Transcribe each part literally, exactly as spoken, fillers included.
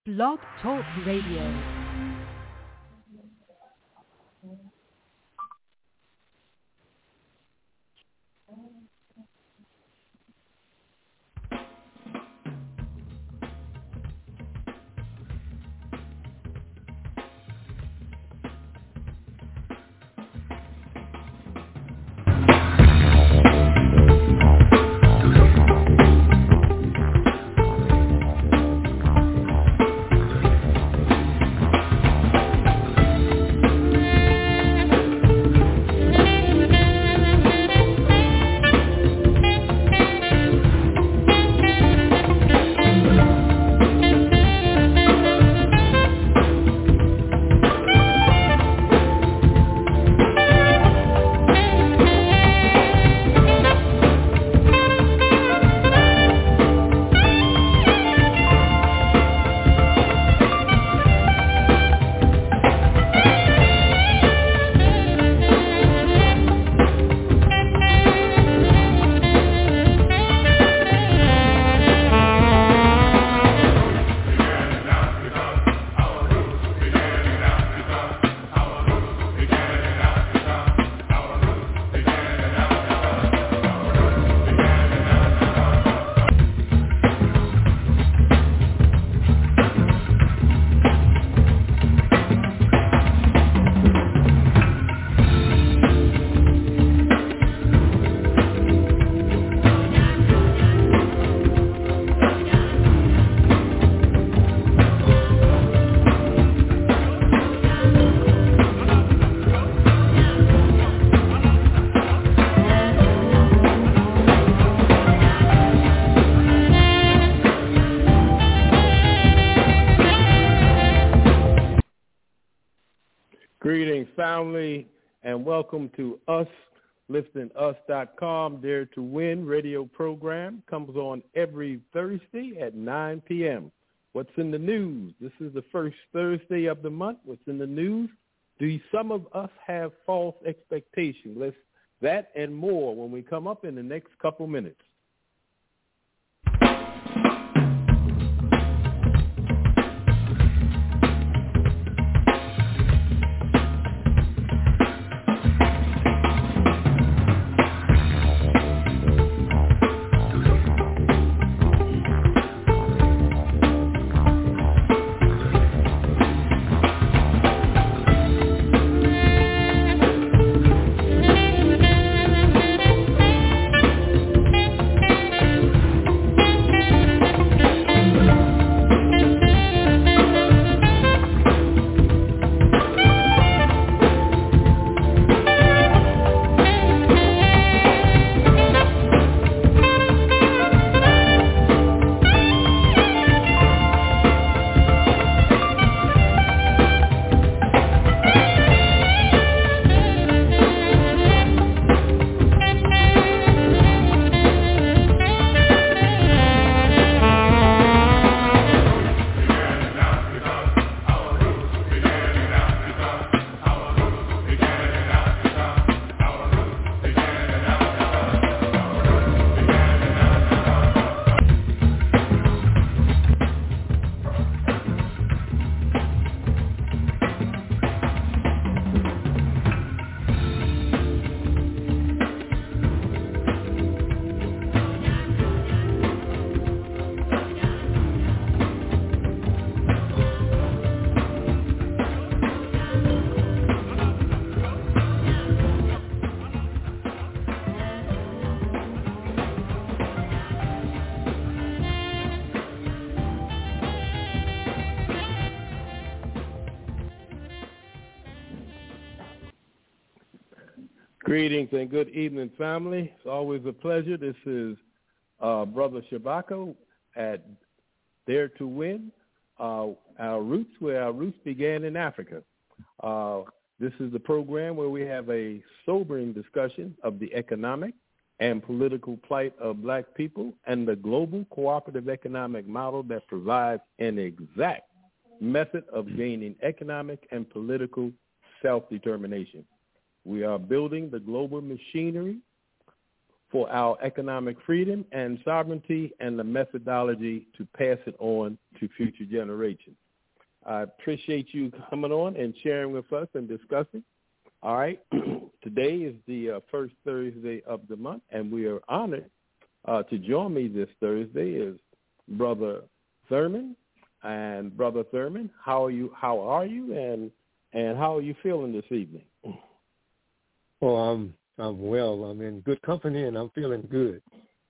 Blog Talk Radio. Greetings, family, and welcome to us, lifting us dot com, Dare to Win radio program. Comes on every Thursday at nine p.m. What's in the news? This is the first Thursday of the month. What's in the news? Do some of us have false expectations? Let's that and more when we come up in the next couple minutes. Greetings and good evening, family. It's always a pleasure. This is uh, Brother Shabaka at Dare to Win, uh, our roots, where our roots began in Africa. Uh, this is the program where we have a sobering discussion of the economic and political plight of black people and the global cooperative economic model that provides an exact method of gaining economic and political self-determination. We are building the global machinery for our economic freedom and sovereignty and the methodology to pass it on to future generations. I appreciate you coming on and sharing with us and discussing. All right. Today is the uh, first Thursday of the month, and we are honored uh, to join me this Thursday is Brother Thurman. And Brother Thurman, how are you? How are you? And and how are you feeling this evening? Oh, I'm I'm well. I'm in good company, and I'm feeling good.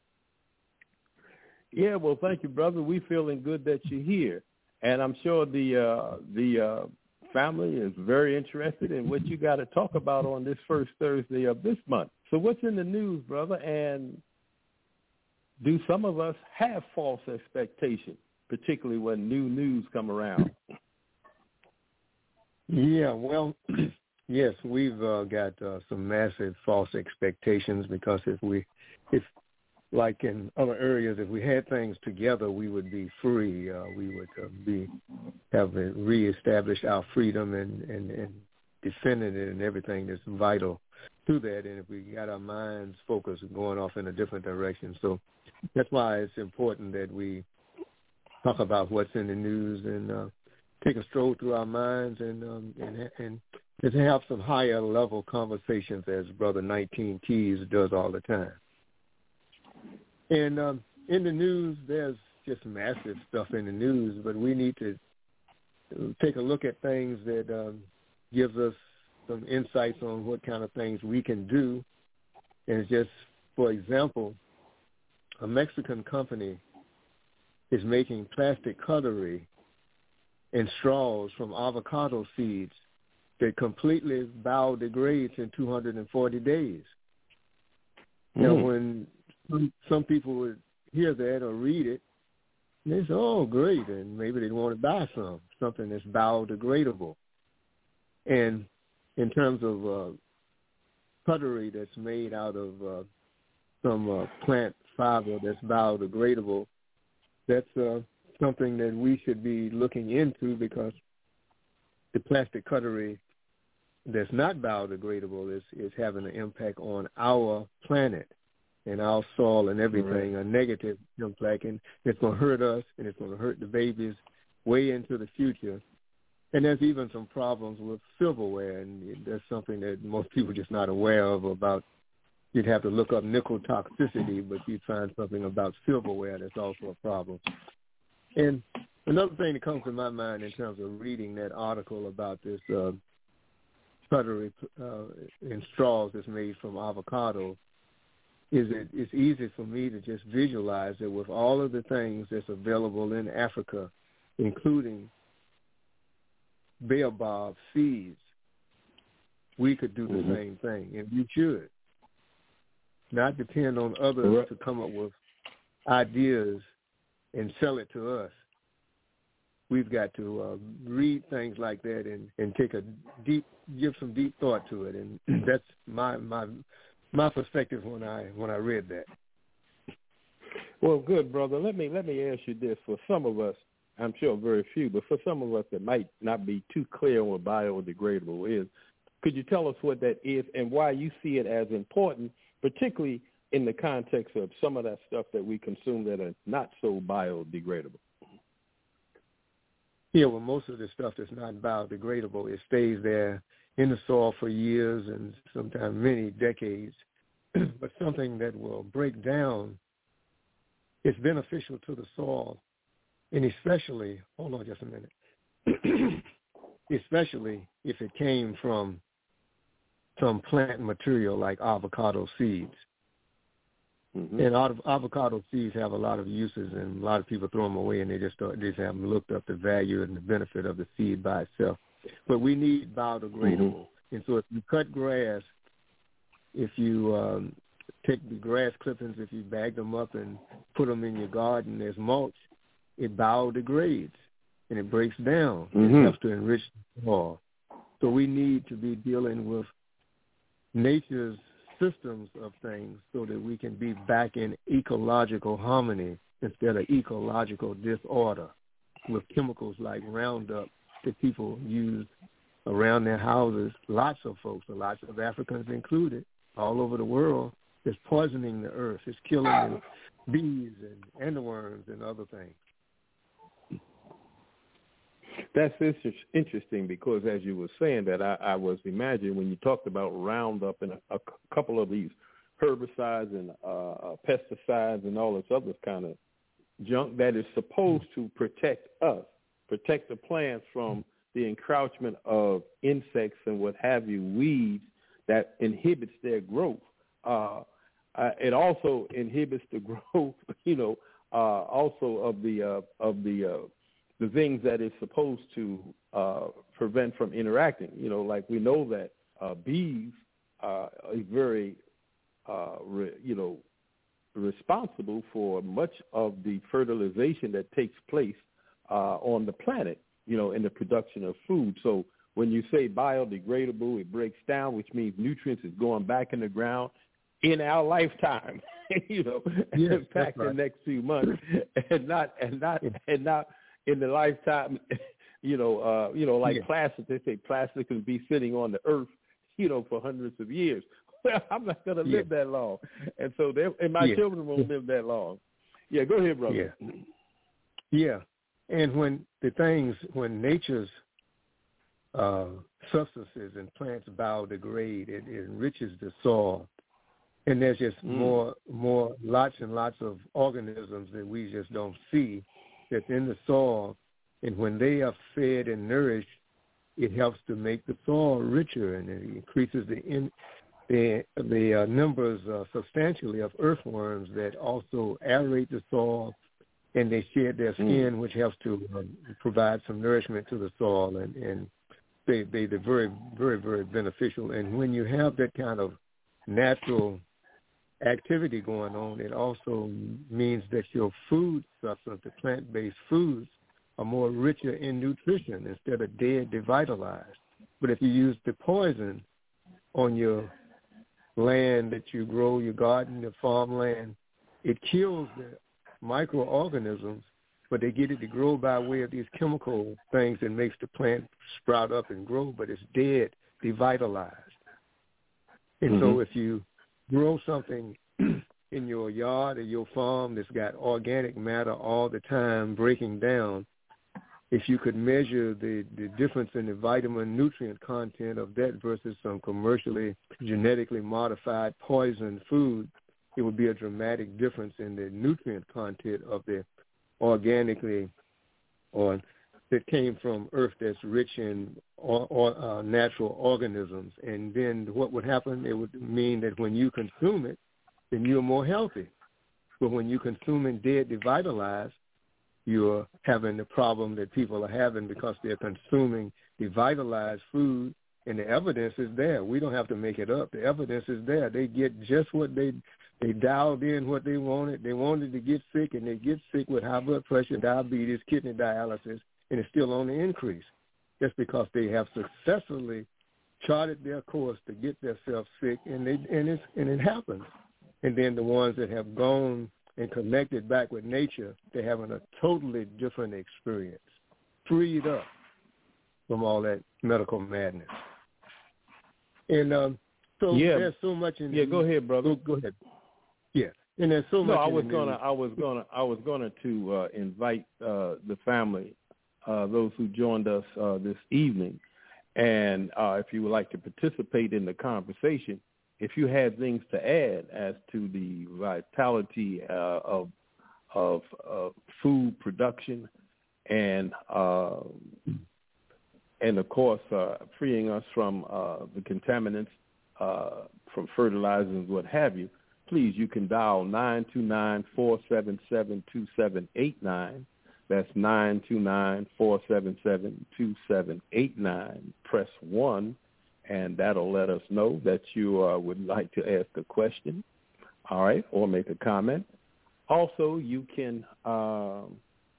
Yeah, well, thank you, brother. We're feeling good that you're here, and I'm sure the uh, the uh, family is very interested in what you got to talk about on this first Thursday of this month. So, what's in the news, brother? And do some of us have false expectations, particularly when new news come around? Yeah, well, yes, we've uh, got uh, some massive false expectations because if we, if like in other areas, if we had things together, we would be free. Uh, we would uh, be have reestablished our freedom and, and, and defending it and everything that's vital to that. And if we got our minds focused going off in a different direction, so that's why it's important that we talk about what's in the news and uh, take a stroll through our minds and um, and and just have some higher level conversations, as Brother nineteen Keys does all the time. And um, in the news, there's just massive stuff in the news, but we need to take a look at things that um, gives us some insights on what kind of things we can do. And just, for example, a Mexican company is making plastic cutlery and straws from avocado seeds that completely biodegrades in two hundred forty days. Mm. Now, when some, some people would hear that or read it, they say, oh, great, and maybe they'd want to buy some, something that's biodegradable. And in terms of uh, cutlery that's made out of uh, some uh, plant fiber that's biodegradable, that's uh, something that we should be looking into because the plastic cutlery that's not biodegradable is, is having an impact on our planet and our soil and everything, right. A negative impact, and it's going to hurt us and it's going to hurt the babies way into the future. And there's even some problems with silverware, and that's something that most people are just not aware of about. You'd have to look up nickel toxicity, but you'd find something about silverware that's also a problem. And another thing that comes to my mind in terms of reading that article about this uh, cutlery uh, in straws that's made from avocado is that it's easy for me to just visualize that with all of the things that's available in Africa, including baobab seeds, we could do the mm-hmm. same thing, and we should. Not depend on others right. to come up with ideas and sell it to us. We've got to uh, read things like that and, and take a deep, give some deep thought to it, and that's my my my perspective when I when I read that. Well, good, brother. Let me let me ask you this: for some of us, I'm sure very few, but for some of us that might not be too clear on what biodegradable is, could you tell us what that is and why you see it as important, particularly in the context of some of that stuff that we consume that are not so biodegradable? Yeah, well, most of the stuff that's not biodegradable, it stays there in the soil for years and sometimes many decades. But something that will break down, it's beneficial to the soil, and especially, hold on just a minute, especially if it came from some plant material like avocado seeds. Mm-hmm. And av- avocado seeds have a lot of uses, and a lot of people throw them away, and they just start, they just haven't looked up the value and the benefit of the seed by itself. But we need biodegradable. Mm-hmm. And so if you cut grass, if you um, take the grass clippings, if you bag them up and put them in your garden as mulch, it biodegrades and it breaks down. Mm-hmm. It helps to enrich the soil. So we need to be dealing with nature's systems of things so that we can be back in ecological harmony instead of ecological disorder with chemicals like Roundup that people use around their houses. Lots of folks, lots of Africans included, all over the world, that's poisoning the earth. It's killing the bees and andworms and other things. That's interesting because, as you were saying that, I, I was imagining when you talked about Roundup and a, a couple of these herbicides and uh, pesticides and all this other kind of junk that is supposed to protect us, protect the plants from the encroachment of insects and what have you, weeds that inhibits their growth. Uh, uh, it also inhibits the growth, you know, uh, also of the uh, of the uh, the things that it's supposed to uh, prevent from interacting. You know, like we know that uh, bees uh, are very, uh, re, you know, responsible for much of the fertilization that takes place uh, on the planet, you know, in the production of food. So when you say biodegradable, it breaks down, which means nutrients is going back in the ground in our lifetime, you know, yes, back right. the next few months, and not and not and not in the lifetime, you know, uh, you know, like yeah. plastic. They say plastic can be sitting on the earth, you know, for hundreds of years. Well, I'm not going to yeah. live that long, and so they and my yeah. children won't live that long. Yeah, go ahead, brother. Yeah, yeah. And when the things, when nature's uh, substances and plants biodegrade, it, it enriches the soil, and there's just mm. more, more, lots and lots of organisms that we just don't see that's in the soil, and when they are fed and nourished, it helps to make the soil richer, and it increases the in, the the uh, numbers uh, substantially of earthworms that also aerate the soil, and they shed their skin, mm. which helps to um, provide some nourishment to the soil, and, and they, they, they're very, very, very beneficial. And when you have that kind of natural activity going on, it also means that your food substance, the plant-based foods, are more richer in nutrition instead of dead, devitalized. But if you use the poison on your land that you grow, your garden, your farmland, it kills the microorganisms, but they get it to grow by way of these chemical things that makes the plant sprout up and grow, but it's dead, devitalized. And mm-hmm. so if you grow something in your yard or your farm that's got organic matter all the time breaking down, if you could measure the, the difference in the vitamin nutrient content of that versus some commercially genetically modified poisoned food, it would be a dramatic difference in the nutrient content of the organically or that came from earth that's rich in or, or, uh, natural organisms. And then what would happen, it would mean that when you consume it, then you're more healthy. But when you consume it dead, devitalized, you're having the problem that people are having because they're consuming devitalized food, and the evidence is there. We don't have to make it up. The evidence is there. They get just what they they dialed in what they wanted. They wanted to get sick, and they get sick with high blood pressure, diabetes, kidney dialysis, and it's still on the increase. That's because they have successfully charted their course to get themselves sick, and they and it's and it happens. And then the ones that have gone and connected back with nature, they're having a totally different experience, freed up from all that medical madness. And um, so yeah. there's so much in yeah. Go ahead, brother. Go, go ahead. Yeah, and there's so no, much. I in was the gonna, news. I was gonna, I was gonna to uh, invite uh, the family, uh, those who joined us uh, this evening, and uh, if you would like to participate in the conversation, if you had things to add as to the vitality uh, of of uh, food production and uh, and of course uh, freeing us from uh, the contaminants uh, from fertilizers and what have you, please, you can dial nine two nine, four seven seven, two seven eight nine. That's nine two nine, four seven seven, two seven eight nine. Press one, and that'll let us know that you uh, would like to ask a question, all right, or make a comment. Also, you can, um,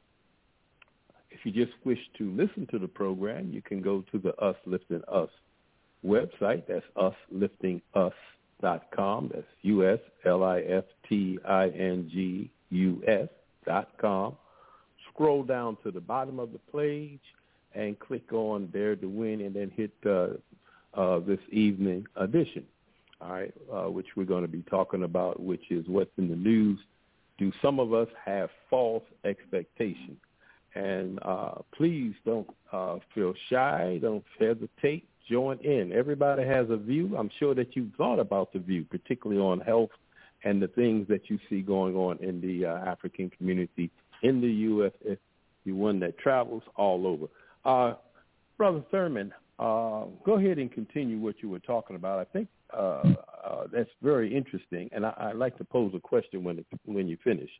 if you just wish to listen to the program, you can go to the Us Lifting Us website. That's us lifting us dot com. That's U S L I F T I N G U S dot com. Scroll down to the bottom of the page and click on Dare to Win, and then hit uh, uh, this evening edition. all right, uh, which we're going to be talking about, which is what's in the news. Do some of us have false expectations? And uh, please don't uh, feel shy. Don't hesitate. Join in. Everybody has a view. I'm sure that you've thought about the view, particularly on health and the things that you see going on in the uh, African community in the U S, if you're one that travels all over. Uh, Brother Thurman, uh, go ahead and continue what you were talking about. I think uh, uh, that's very interesting, and I, I'd like to pose a question when it, when you finish.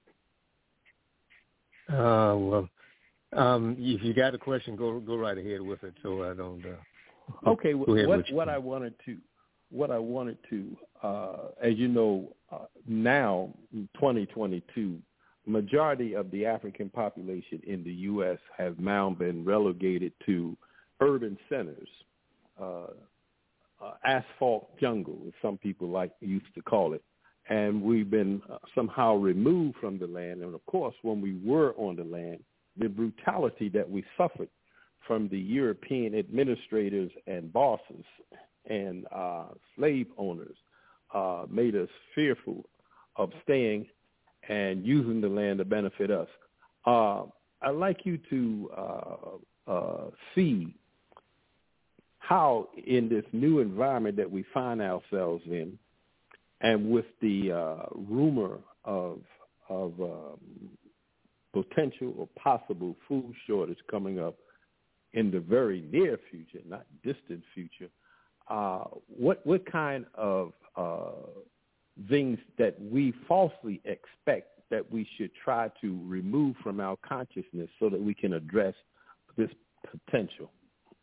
Uh, well, um, if you got a question, go go right ahead with it, so I don't. Uh, okay, what what I wanted to what I wanted to, uh, as you know, uh, now twenty twenty-two, majority of the African population in the U S have now been relegated to urban centers, uh, uh, asphalt jungle, as some people like used to call it. And we've been uh, somehow removed from the land. And, of course, when we were on the land, the brutality that we suffered from the European administrators and bosses and uh, slave owners uh, made us fearful of staying and using the land to benefit us. Uh, I'd like you to uh, uh, see how in this new environment that we find ourselves in, and with the uh, rumor of of um, potential or possible food shortage coming up in the very near future, not distant future, uh, what what kind of uh, things that we falsely expect that we should try to remove from our consciousness so that we can address this potential?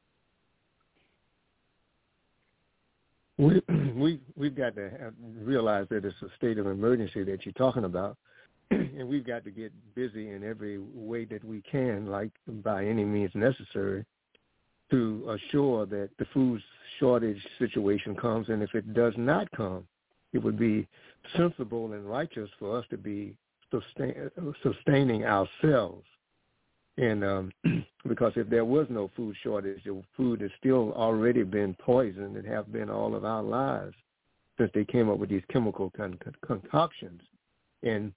We, we, we've got to have, realize that it's a state of emergency that you're talking about, and we've got to get busy in every way that we can, like by any means necessary, to assure that the food shortage situation comes. And if it does not come, it would be sensible and righteous for us to be sustain, sustaining ourselves. And um, because if there was no food shortage, the food has still already been poisoned and have been all of our lives since they came up with these chemical con- con- concoctions. And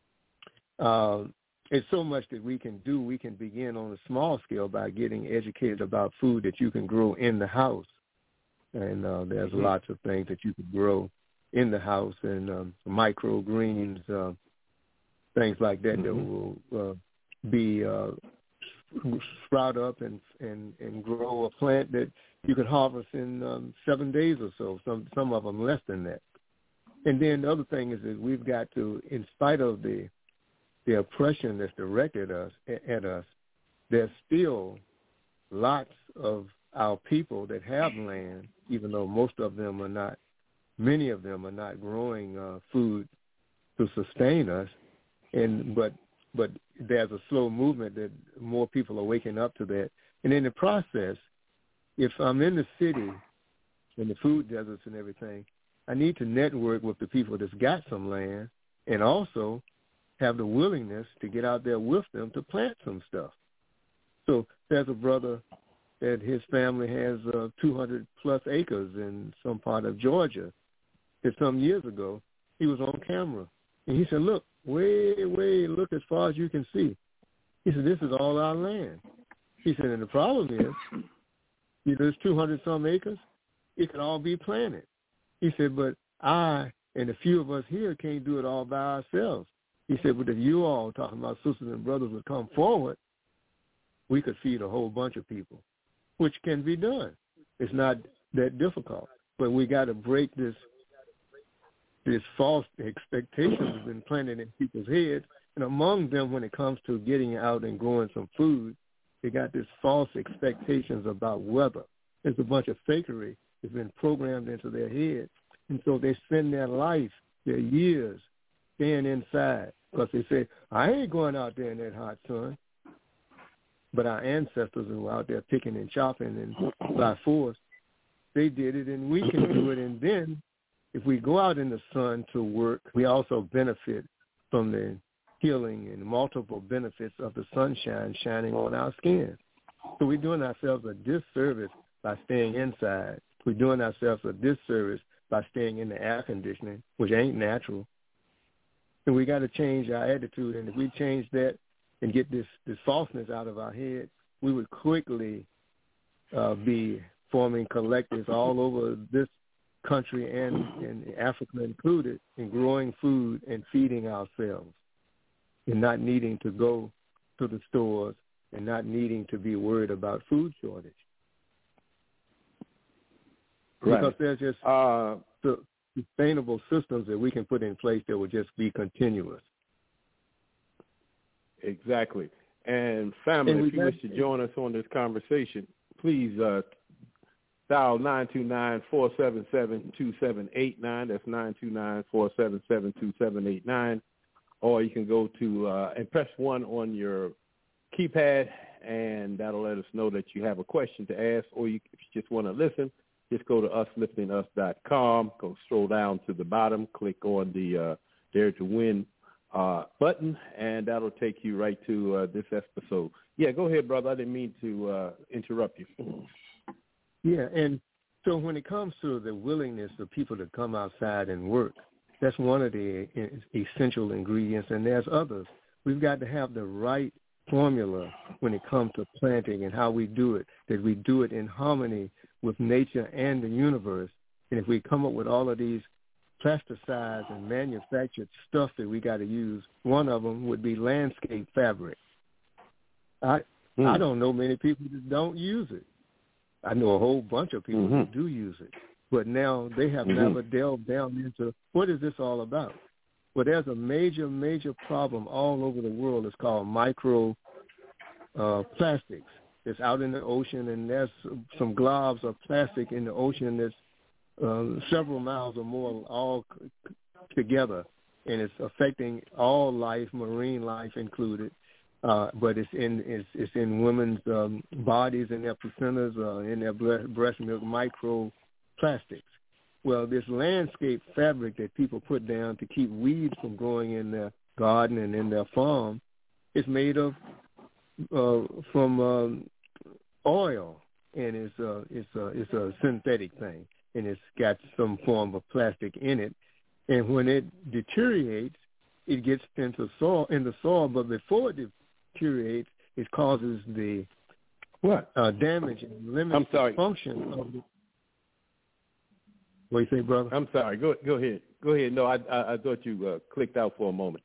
uh, it's so much that we can do. We can begin on a small scale by getting educated about food that you can grow in the house. And uh, there's mm-hmm. lots of things that you can grow in the house, and um, microgreens, uh, things like that mm-hmm. that will uh, be uh, sprout up and, and and grow a plant that you can harvest in um, seven days or so. Some some of them less than that. And then the other thing is that we've got to, in spite of the the oppression that's directed us at us, there's still lots of our people that have land, even though most of them are not. Many of them are not growing uh, food to sustain us, and but but there's a slow movement that more people are waking up to that. And in the process, if I'm in the city, in the food deserts and everything, I need to network with the people that's got some land, and also have the willingness to get out there with them to plant some stuff. So there's a brother that his family has uh, two hundred plus acres in some part of Georgia. That some years ago, he was on camera, and he said, look, way, way, look as far as you can see. He said, this is all our land. He said, and the problem is, you know, there's two hundred some acres. It can all be planted. He said, but I and a few of us here can't do it all by ourselves. He said, but if you all, talking about sisters and brothers, would come forward, we could feed a whole bunch of people, which can be done. It's not that difficult, but we got to break this this false expectations have been planted in people's heads. And among them, when it comes to getting out and growing some food, they got this false expectations about weather. There's a bunch of fakery that's been programmed into their heads. And so they spend their life, their years, staying inside because they say, I ain't going out there in that hot sun. But our ancestors who were out there picking and chopping and by force, they did it, and we can do it. And then if we go out in the sun to work, we also benefit from the healing and multiple benefits of the sunshine shining on our skin. So we're doing ourselves a disservice by staying inside. We're doing ourselves a disservice by staying in the air conditioning, which ain't natural. And we got to change our attitude. And if we change that and get this, this falseness out of our head, we would quickly uh, be forming collectives all over this country and, and Africa included in growing food and feeding ourselves and not needing to go to the stores and not needing to be worried about food shortage. Right. Because there's just uh, sustainable systems that we can put in place that will just be continuous. Exactly. And family, and if you wish to join us on this conversation, please uh, dial nine two nine, four seven seven, two seven eight nine. That's nine two nine, four seven seven, two seven eight nine. Or you can go to uh, and press one on your keypad, and that'll let us know that you have a question to ask. Or you, if you just want to listen, just go to us lifting us dot com, go scroll down to the bottom, click on the uh, Dare to Win uh, button, and that'll take you right to uh, this episode. Yeah, go ahead, brother. I didn't mean to uh, interrupt you. Yeah, and so when it comes to the willingness of people to come outside and work, that's one of the essential ingredients, and there's others. We've got to have the right formula when it comes to planting and how we do it, that we do it in harmony with nature and the universe. And if we come up with all of these pesticides and manufactured stuff that we got to use, one of them would be landscape fabric. I mm. I don't know many people that don't use it. I know a whole bunch of people mm-hmm. who do use it. But now they have mm-hmm. never delved down into what is this all about. Well, there's a major, major problem all over the world. It's called micro uh, plastics. It's out in the ocean, and there's some globs of plastic in the ocean that's uh, several miles or more all c- together, and it's affecting all life, marine life included. Uh, but it's in it's, it's in women's um, bodies, in their placentas, uh, in their breast milk, micro plastics. Well, this landscape fabric that people put down to keep weeds from growing in their garden and in their farm is made of uh, from um, oil, and it's a it's a it's a synthetic thing, and it's got some form of plastic in it. And when it deteriorates, it gets into soil in the soil. But before it deteriorates, it causes the what uh, damage and limits I'm sorry. the function of the. What do you say, brother? I'm sorry. Go go ahead. Go ahead. No, I I, I thought you uh, clicked out for a moment.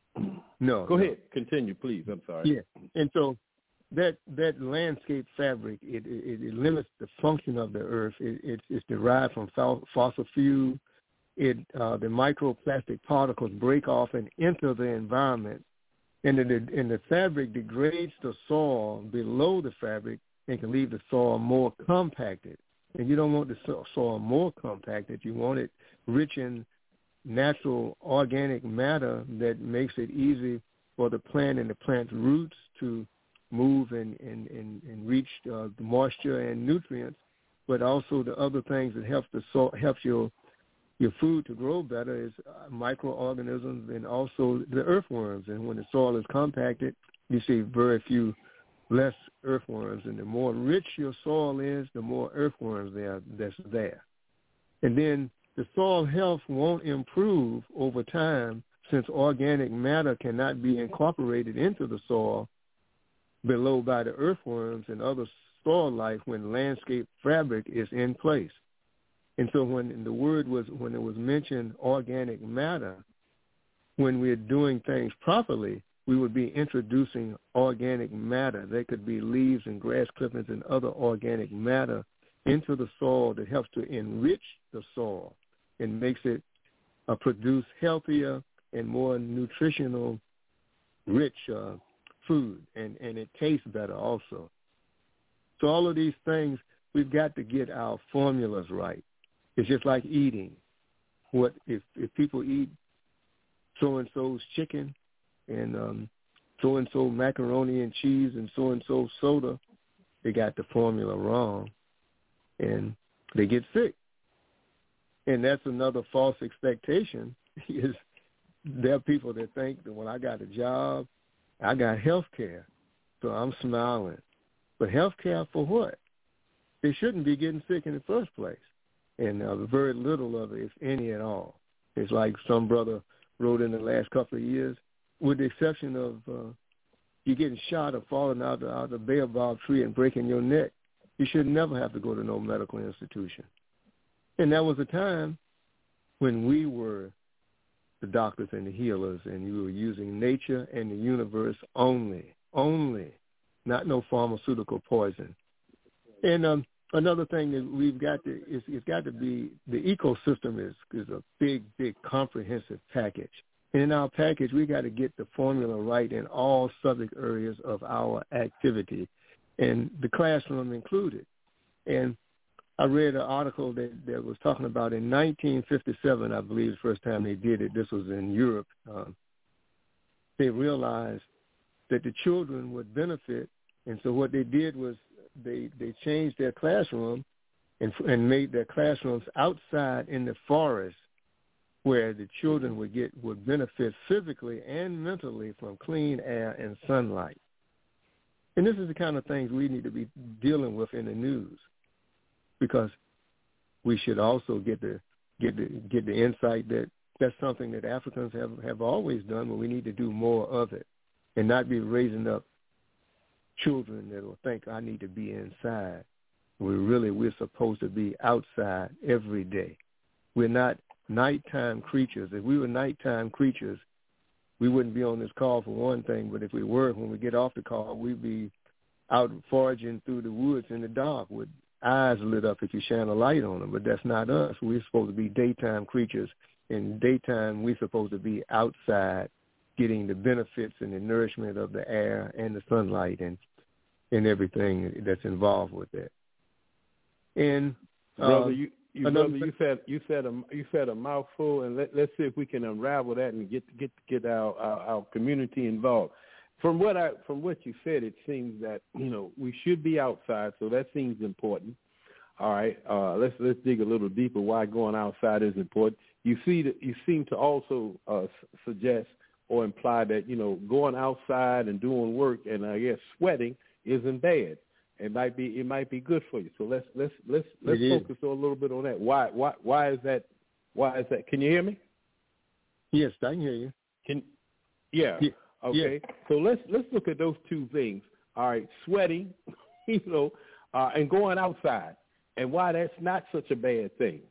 No. Go no. ahead. Continue, please. I'm sorry. Yeah. And so that that landscape fabric, it, it, it limits the function of the earth. It, it, it's derived from fossil fuel. It uh, the microplastic particles break off and enter the environment, and the and the fabric degrades the soil below the fabric and can leave the soil more compacted. And you don't want the soil more compacted. You want it rich in natural organic matter that makes it easy for the plant and the plant's roots to move and, and, and, and reach uh, the moisture and nutrients, but also the other things that help the soil, helps your your food to grow better is uh, microorganisms and also the earthworms. And when the soil is compacted, you see very few less earthworms, and the more rich your soil is, the more earthworms there that's there. And then the soil health won't improve over time since organic matter cannot be incorporated into the soil below by the earthworms and other soil life when landscape fabric is in place. And so when the word was, when it was mentioned organic matter, when we're doing things properly, we would be introducing organic matter. They could be leaves and grass clippings and other organic matter into the soil that helps to enrich the soil and makes it uh, produce healthier and more nutritional, rich uh, food, and, and it tastes better also. So all of these things, we've got to get our formulas right. It's just like eating. What if, if people eat so-and-so's chicken, and um, so-and-so macaroni and cheese and so-and-so soda, they got the formula wrong, and they get sick. And that's another false expectation is there are people that think that when I got a job, I got health care, so I'm smiling. But health care for what? They shouldn't be getting sick in the first place. and uh, very little of it, if any at all. It's like some brother wrote in the last couple of years, with the exception of uh, you getting shot or falling out of, out of the baobab tree and breaking your neck, you should never have to go to no medical institution. And that was a time when we were the doctors and the healers, and you were using nature and the universe only, only, not no pharmaceutical poison. And um, another thing that we've got to, is, it's got to be, the ecosystem is, is a big, big comprehensive package. And in our package, we got to get the formula right in all subject areas of our activity, and the classroom included. And I read an article that, that was talking about in nineteen fifty-seven, I believe, the first time they did it. This was in Europe. Um, they realized that the children would benefit, and so what they did was they, they changed their classroom and, and made their classrooms outside in the forest, where the children would get would benefit physically and mentally from clean air and sunlight. And this is the kind of things we need to be dealing with in the news, because we should also get the get the get the insight that that's something that Africans have, have always done, but we need to do more of it and not be raising up children that will think I need to be inside. We really we're supposed to be outside every day. We're not nighttime creatures. If we were nighttime creatures, we wouldn't be on this call for one thing, but if we were, when we get off the call, we'd be out foraging through the woods in the dark with eyes lit up if you shine a light on them. But that's not us. We're supposed to be daytime creatures. In daytime, we're supposed to be outside getting the benefits and the nourishment of the air and the sunlight and, and everything that's involved with that. And uh, brother, you You, brother, you said you said a you said a mouthful, and let, let's see if we can unravel that and get get get our, our our community involved. From what I from what you said, it seems that you know we should be outside, so that seems important. All right, uh, let's let's dig a little deeper. Why going outside is important? You see that you seem to also uh, suggest or imply that you know going outside and doing work and I guess sweating isn't bad. It might be it might be good for you. So let's let's let's let's focus a little bit on that. Why why why is that why is that? Can you hear me? Yes, I can hear you. Can yeah. yeah. Okay. Yeah. So let's let's look at those two things. All right, sweating, you know, uh, and going outside, and why that's not such a bad thing.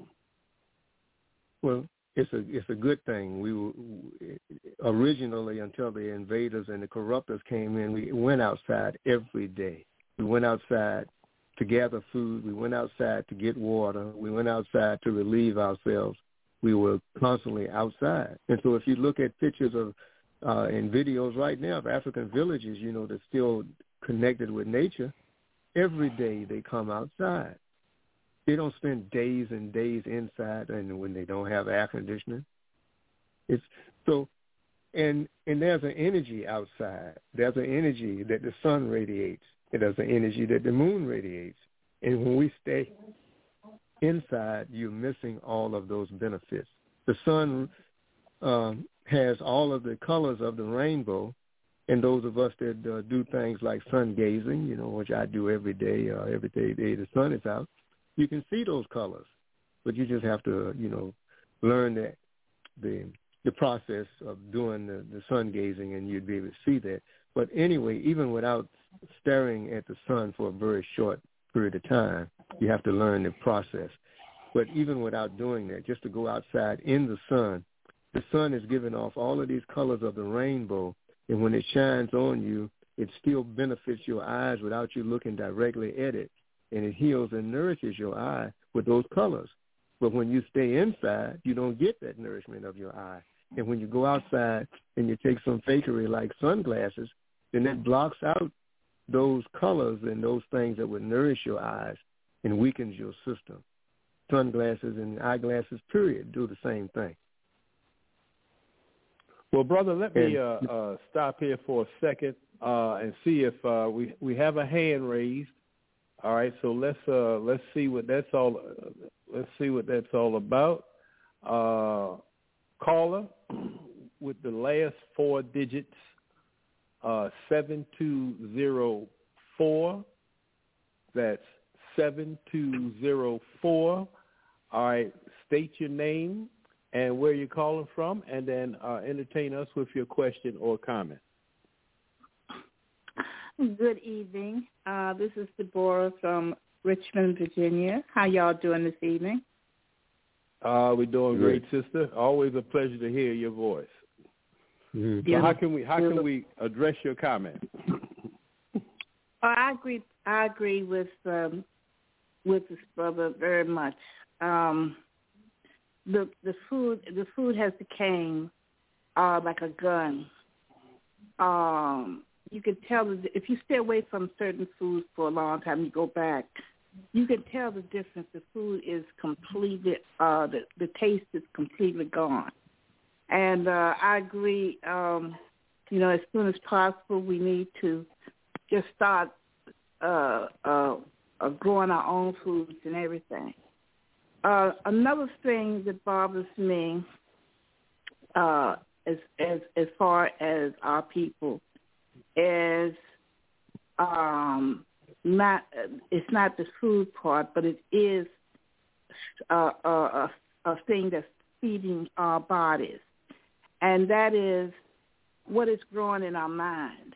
Well, it's a it's a good thing. We were, originally, until the invaders and the corruptors came in, we went outside every day. We went outside to gather food. We went outside to get water. We went outside to relieve ourselves. We were constantly outside. And so if you look at pictures of uh, and videos right now of African villages, you know, that's still connected with nature, every day they come outside. They don't spend days and days inside and when they don't have air conditioning. It's so, and and there's an energy outside. There's an energy that the sun radiates. And there's an energy that the moon radiates. And when we stay inside, you're missing all of those benefits. The sun um, has all of the colors of the rainbow, and those of us that uh, do things like sun gazing, you know, which I do every day, uh, every day, day the sun is out, you can see those colors. But you just have to, you know, learn that the the process of doing the, the sun gazing, and you'd be able to see that. But anyway, even without staring at the sun for a very short period of time, you have to learn the process. But even without doing that, just to go outside in the sun, the sun is giving off all of these colors of the rainbow, and when it shines on you, it still benefits your eyes without you looking directly at it, and it heals and nourishes your eye with those colors. But when you stay inside, you don't get that nourishment of your eye. And when you go outside and you take some fakery like sunglasses, then it blocks out those colors and those things that would nourish your eyes and weakens your system. Sunglasses and eyeglasses, period, do the same thing. Well, brother, let me uh, uh, stop here for a second uh, and see if uh, we we have a hand raised. All right, so let's uh, let's see what that's all. Uh, let's see what that's all about. Uh, caller with the last four digits, uh, seven two zero four. That's seven two zero four. All right, state your name and where you're calling from, and then uh, entertain us with your question or comment. Good evening. Uh, this is Deborah from Richmond, Virginia. How y'all doing this evening? Uh, we're doing great, sister. Always a pleasure to hear your voice. Mm-hmm. So how can we how can we address your comment? Oh, I agree. I agree with um, with this brother very much. Um, the the food the food has become uh, like a gun. Um, you can tell that if you stay away from certain foods for a long time, you go back. You can tell the difference. The food is completely uh, the the taste is completely gone. And uh, I agree. Um, you know, as soon as possible, we need to just start uh, uh, uh, growing our own foods and everything. Uh, another thing that bothers me, uh, as as as far as our people, is um, not it's not the food part, but it is uh, a, a, a thing that's feeding our bodies. And that is what is growing in our minds.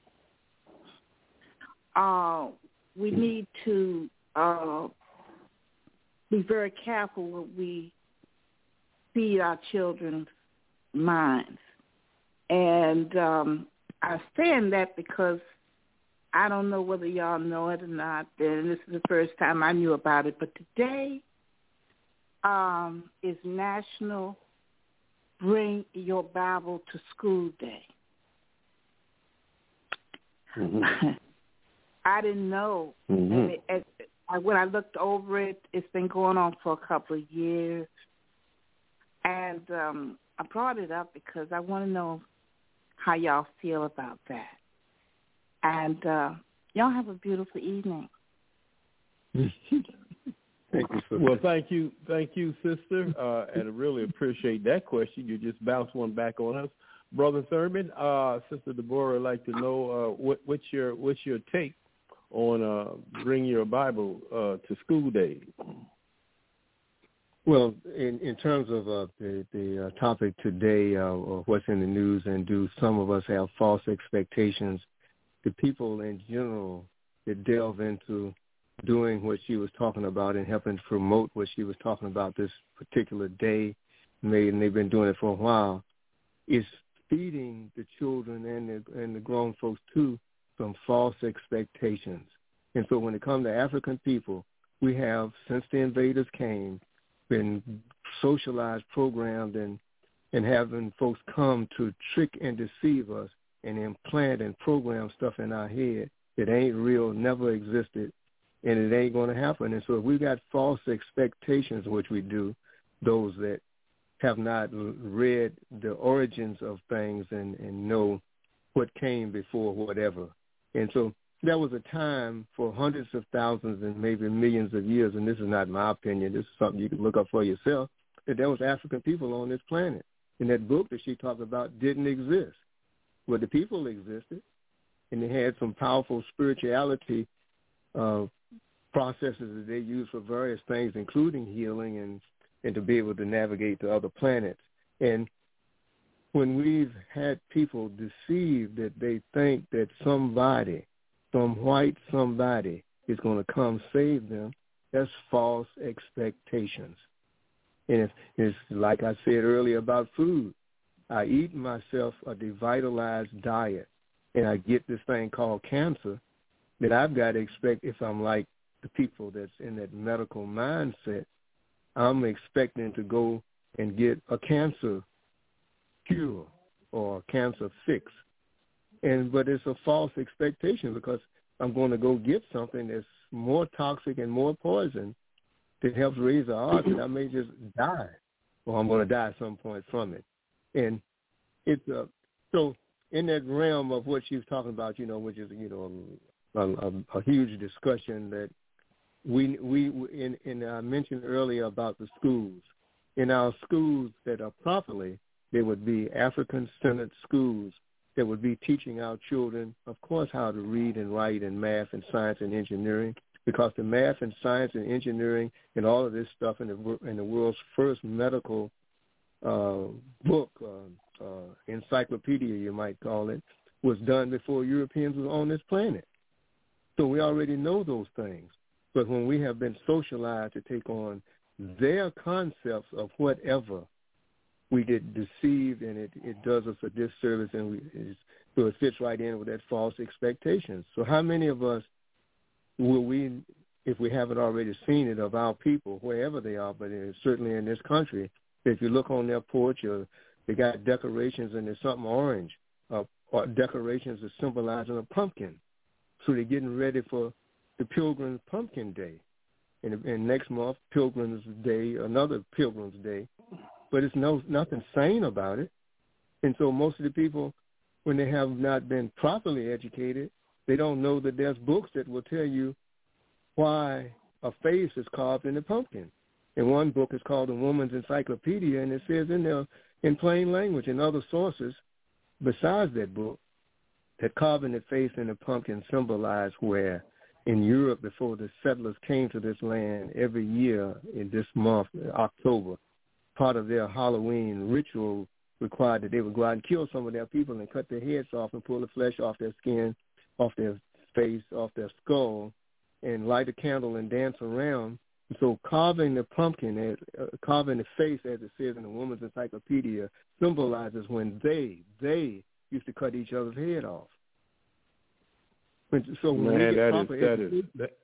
Uh, we need to uh, be very careful what we feed our children's minds. And um, I'm saying that because I don't know whether y'all know it or not, and this is the first time I knew about it, but today um, is National Bring Your Bible to School Day. Mm-hmm. I didn't know. Mm-hmm. And it, it, I, when I looked over it, it's been going on for a couple of years. And um, I brought it up because I want to know how y'all feel about that. And uh, y'all have a beautiful evening. Thank you, sister. Well, thank you, thank you, sister, uh, and I really appreciate that question. You just bounced one back on us, Brother Thurman. Uh, Sister Deborah would like to know uh, what, what's your what's your take on uh, Bring Your Bible uh, to School Day. Well, in, in terms of uh, the the uh, topic today, uh, or what's in the news, and do some of us have false expectations? The people in general that delve into doing what she was talking about and helping to promote what she was talking about this particular day, and they've been doing it for a while, is feeding the children and the, and the grown folks too some false expectations. And so when it comes to African people, we have, since the invaders came, been socialized, programmed, and, and having folks come to trick and deceive us and implant and program stuff in our head that ain't real, never existed, and it ain't going to happen. And so if we've got false expectations, which we do, those that have not read the origins of things and, and know what came before whatever. And so there was a time for hundreds of thousands and maybe millions of years, and this is not my opinion, this is something you can look up for yourself, that there was African people on this planet. And that book that she talked about didn't exist. But the people existed, and they had some powerful spirituality uh, processes that they use for various things, including healing and, and to be able to navigate to other planets. And when we've had people deceived that they think that somebody, some white somebody, is going to come save them, that's false expectations. And it's, it's like I said earlier about food. I eat myself a devitalized diet, and I get this thing called cancer that I've got to expect, if I'm like the people that's in that medical mindset, I'm expecting to go and get a cancer cure or a cancer fix. And but it's a false expectation because I'm going to go get something that's more toxic and more poison that helps raise the odds that I may just die, or I'm going to die at some point from it. And it's uh, so in that realm of what she was talking about, you know, which is, you know, a, a, a huge discussion that we we in, in I mentioned earlier about the schools. In our schools that are properly, there would be African-centered schools that would be teaching our children, of course, how to read and write and math and science and engineering, because the math and science and engineering and all of this stuff in the in the world's first medical uh, book, uh, uh, encyclopedia you might call it, was done before Europeans were on this planet. So we already know those things. But when we have been socialized to take on their concepts of whatever, we get deceived, and it, it does us a disservice, and we, it's, so it fits right in with that false expectations. So how many of us will we, if we haven't already seen it, of our people, wherever they are, but in, certainly in this country, if you look on their porch, or they got decorations and there's something orange, uh, or decorations that symbolizing a pumpkin. So they're getting ready for the Pilgrim's Pumpkin Day. And, and next month, Pilgrim's Day, another Pilgrim's Day. But it's no nothing sane about it. And so most of the people, when they have not been properly educated, they don't know that there's books that will tell you why a face is carved in a pumpkin. And one book is called The Woman's Encyclopedia, and it says in there in plain language and other sources besides that book that carving the face in a pumpkin symbolized where in Europe before the settlers came to this land every year in this month, October, part of their Halloween ritual required that they would go out and kill some of their people and cut their heads off and pull the flesh off their skin, off their face, off their skull, and light a candle and dance around. So carving the pumpkin, uh, carving the face, as it says in the Woman's Encyclopedia, symbolizes when they, they used to cut each other's head off. When, so when Man, we get that proper is, that education, is, that...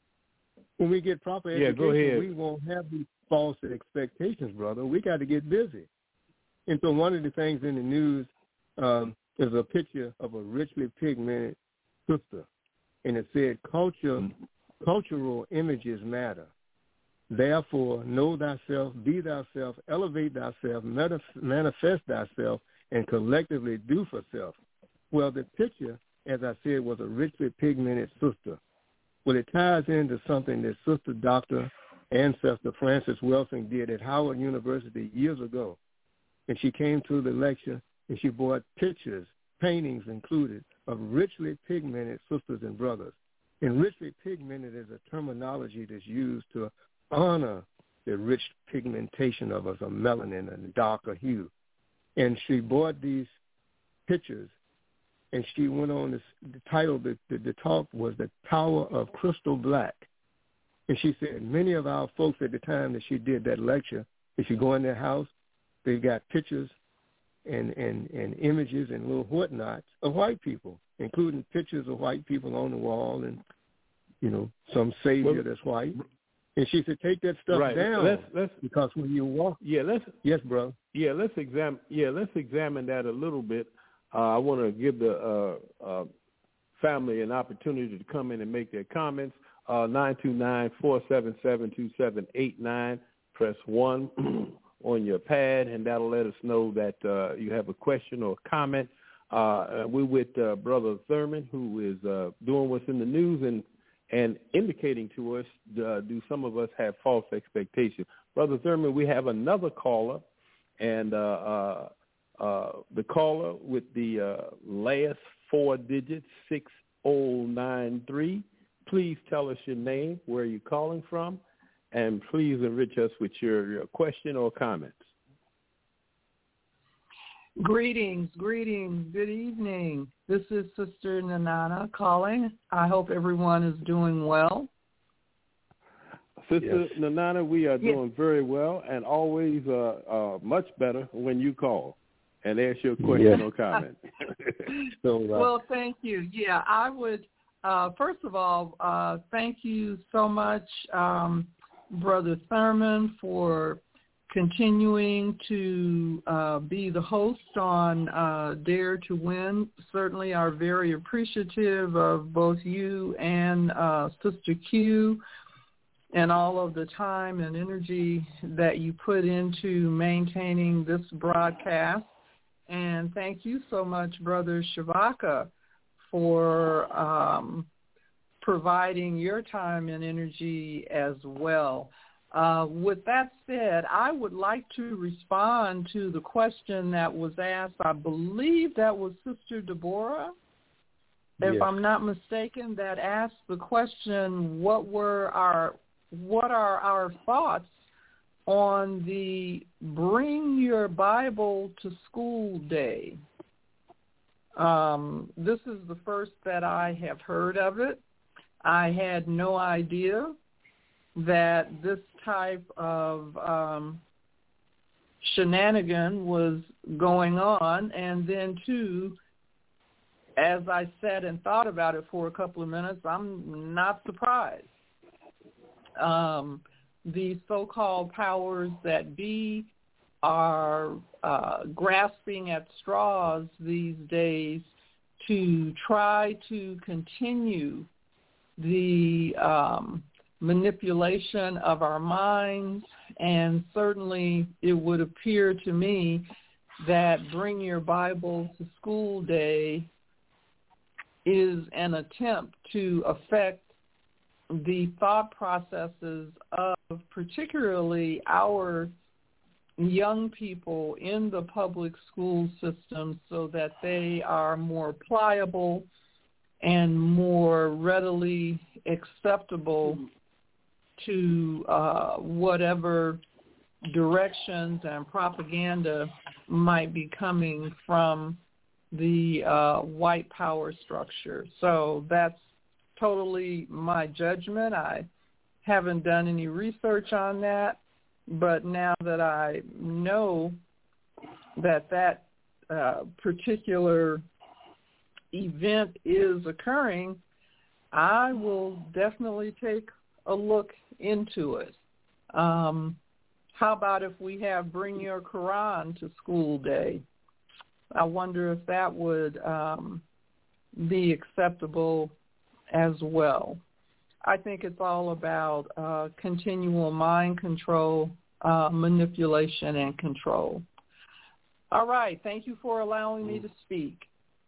when we get proper yeah, education, go ahead. we won't have these false expectations, brother. We got to get busy. And so one of the things in the news um, is a picture of a richly pigmented sister, and it said, "Culture, cultural images matter. Therefore, know thyself, be thyself, elevate thyself, manifest thyself, and collectively do for self." Well, the picture, as I said, was a richly pigmented sister. Well, it ties into something that Sister Doctor Ancestor Frances Welsing did at Howard University years ago. And she came to the lecture, and she brought pictures, paintings included, of richly pigmented sisters and brothers. And richly pigmented is a terminology that's used to honor the rich pigmentation of us, a melanin and a darker hue. And she brought these pictures, and she went on, this, the title of the, the, the talk was The Power of Crystal Black. And she said many of our folks at the time that she did that lecture, if you go in their house, they got pictures and, and, and images and little whatnots of white people, including pictures of white people on the wall and, you know, some savior well, that's white. And she said, take that stuff right. down, let's, let's, because when you walk, yeah, let's, yes, bro, yeah, let's examine, yeah, let's examine that a little bit. Uh, I want to give the uh, uh, family an opportunity to come in and make their comments. Uh, nine two nine, four seven seven, two seven eight nine. Press one on your pad, and that'll let us know that uh, you have a question or a comment. Uh, we're with uh, Brother Thurman, who is uh, doing what's in the news and and indicating to us, uh, do some of us have false expectations? Brother Thurman, we have another caller, and uh, uh, uh, the caller with the uh, last four digits, six oh nine three. Please tell us your name, where you're calling from, and please enrich us with your, your question or comments. Greetings, greetings, good evening. This is Sister Nanana calling. I hope everyone is doing well. Sister yes. Nanana, we are doing yes. very well, and always uh, uh, much better when you call and ask your question yes. or comment. so, uh, well, thank you. Yeah, I would, uh, first of all, uh, thank you so much, um, Brother Thurman, for continuing to uh, be the host on uh, Dare to Win. Certainly are very appreciative of both you and uh, Sister Q and all of the time and energy that you put into maintaining this broadcast. And thank you so much, Brother Shabaka, for um, providing your time and energy as well. Uh, with that said, I would like to respond to the question that was asked. I believe that was Sister Deborah. if yes. I'm not mistaken, that asked the question, what were our, what are our thoughts on the Bring Your Bible to School Day? Um, this is the first that I have heard of it. I had no idea that this type of um, shenanigan was going on. And then, too, as I sat and thought about it for a couple of minutes, I'm not surprised. Um, the so-called powers that be are uh, grasping at straws these days to try to continue the um, manipulation of our minds, and certainly it would appear to me that Bring Your Bible to School Day is an attempt to affect the thought processes of particularly our young people in the public school system so that they are more pliable and more readily acceptable to uh, whatever directions and propaganda might be coming from the uh, white power structure. So that's totally my judgment. I haven't done any research on that, but now that I know that that uh, particular event is occurring, I will definitely take a look into it. Um, how about if we have Bring Your Quran to School Day? I wonder if that would um, be acceptable as well. I think it's all about uh, continual mind control, uh, manipulation, and control. All right. Thank you for allowing me to speak.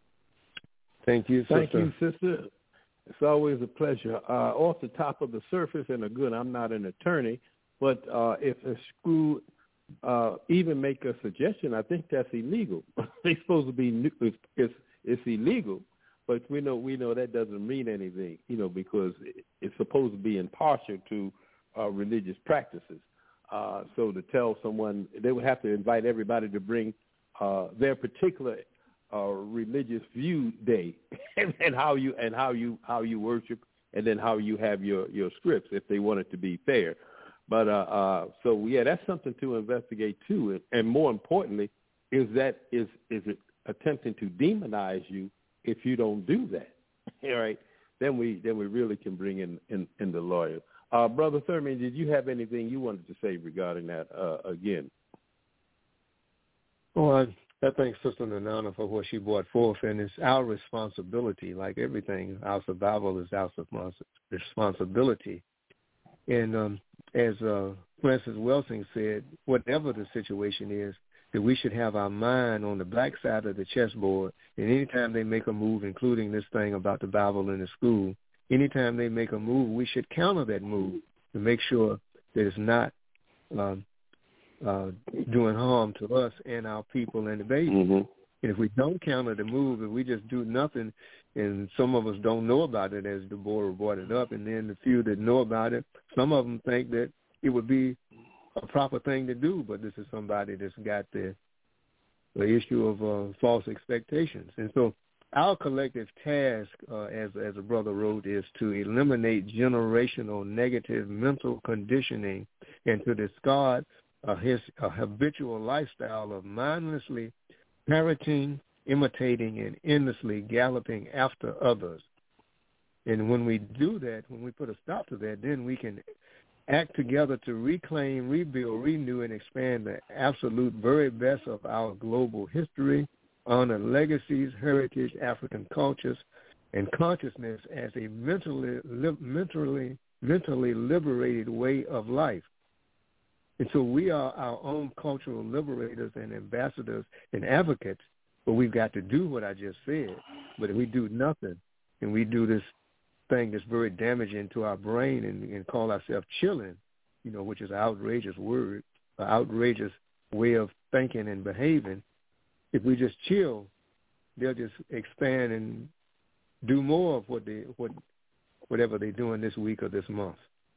Thank you, sister. Thank you, sister. It's always a pleasure. Uh, off the top of the surface, and again, I'm not an attorney, but uh, if a school uh, even make a suggestion, I think that's illegal. They're supposed to be it's, it's, it's illegal, but we know we know that doesn't mean anything, you know, because it's supposed to be impartial to uh, religious practices. Uh, so to tell someone, they would have to invite everybody to bring uh, their particular uh, religious view day and, and how you and how you how you worship, and then how you have your, your scripts if they want it to be fair. But uh, uh, so yeah, that's something to investigate too. And, and more importantly, is that is is it attempting to demonize you if you don't do that? All right, then we then we really can bring in in, in the lawyer. Uh, Brother Thurman, did you have anything you wanted to say regarding that uh, again? Well, I, I thank Sister Nanana for what she brought forth, and it's our responsibility, like everything. Our survival is our responsibility. And um, as uh, Francis Welsing said, whatever the situation is, that we should have our mind on the black side of the chessboard, and anytime they make a move, including this thing about the Bible in the school, anytime they make a move, we should counter that move to make sure that it's not um, uh, doing harm to us and our people and the baby. Mm-hmm. And if we don't counter the move, if we just do nothing, and some of us don't know about it, as Deborah brought it up, and then the few that know about it, some of them think that it would be a proper thing to do, but this is somebody that's got the, the issue of uh, false expectations. And so our collective task, uh, as as a brother wrote, is to eliminate generational negative mental conditioning and to discard uh, his a habitual lifestyle of mindlessly parroting, imitating, and endlessly galloping after others. And when we do that, when we put a stop to that, then we can act together to reclaim, rebuild, renew, and expand the absolute very best of our global history, honor legacies, heritage, African cultures, and consciousness as a mentally, li- mentally, mentally liberated way of life. And so we are our own cultural liberators and ambassadors and advocates, but we've got to do what I just said. But if we do nothing, and we do this thing that's very damaging to our brain and, and call ourselves chilling, you know, which is an outrageous word, an outrageous way of thinking and behaving, if we just chill, they'll just expand and do more of what they what whatever they're doing this week or this month.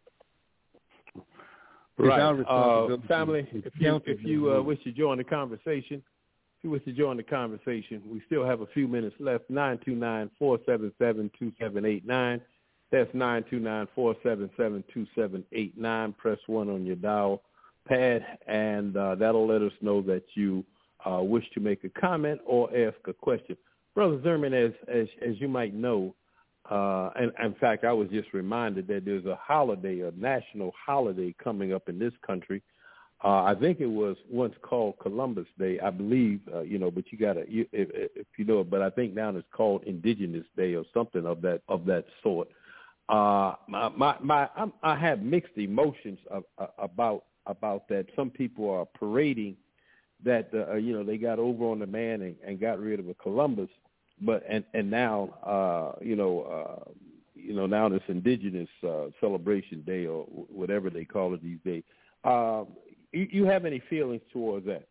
Right. Uh, family, if you, if you uh, wish to join the conversation, if you wish to join the conversation, we still have a few minutes left. nine two nine, four seven seven, two seven eight nine. That's nine two nine, four seven seven, two seven eight nine. Press one on your dial pad, and uh, that'll let us know that you uh, wish to make a comment or ask a question. Brother Zerman, as, as, as you might know, Uh, and in fact, I was just reminded that there's a holiday, a national holiday coming up in this country. Uh, I think it was once called Columbus Day, I believe, uh, you know, but you got to, you, if, if you know it, but I think now it's called Indigenous Day or something of that of that sort. Uh, my, my, my I'm, I have mixed emotions of, uh, about about that. Some people are parading that, uh, you know, they got over on the man and, and got rid of a Columbus. But and and now uh, you know uh, you know now this Indigenous uh, Celebration Day or whatever they call it these days. Uh, you, you have any feelings towards that?